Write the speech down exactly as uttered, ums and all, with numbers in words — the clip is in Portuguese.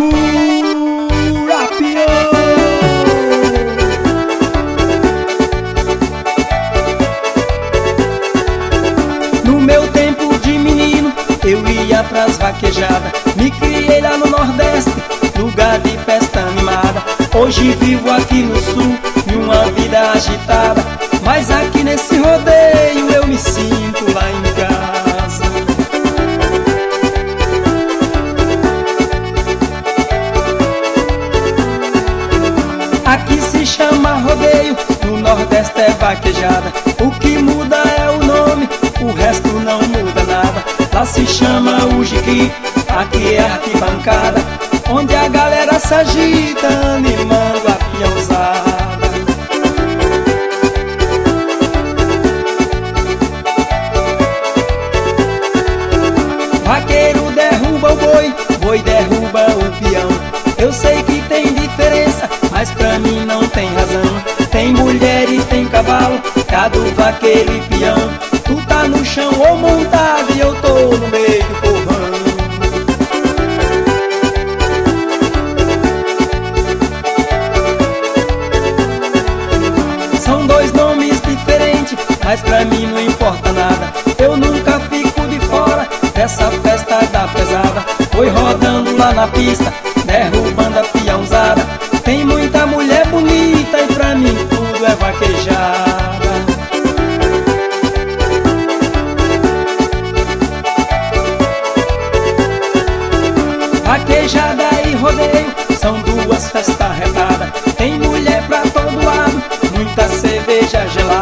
Segura, peão. No meu tempo de menino, eu ia pras vaquejadas. Me criei lá no Nordeste, lugar de festa animada. Hoje vivo aqui no Sul, em uma vida agitada. Mas aqui nesse rodeio eu me sinto lá em casa. Aqui se chama rodeio, no Nordeste é vaquejada. O que muda é o nome, o resto não muda nada. Lá se chama o jiqui, aqui é arquibancada, onde a galera se agita animando a piãozada. Vaqueiro derruba o boi, boi derruba o peão. Eu sei que tem diferença, mas pra mim não tem razão. Tem mulher e tem cavalo, cada vaqueiro e peão. Tu tá no chão ou montado e eu tô no meio do povão. São dois nomes diferentes, mas pra mim não importa nada. Eu nunca fico de fora dessa festa da pesada. Foi rodando lá na pista, derrubando a piãozada. Tem muita mulher bonita e pra mim tudo é vaquejada. Vaquejada e rodeio são duas festas regadas. Tem mulher pra todo lado, muita cerveja gelada.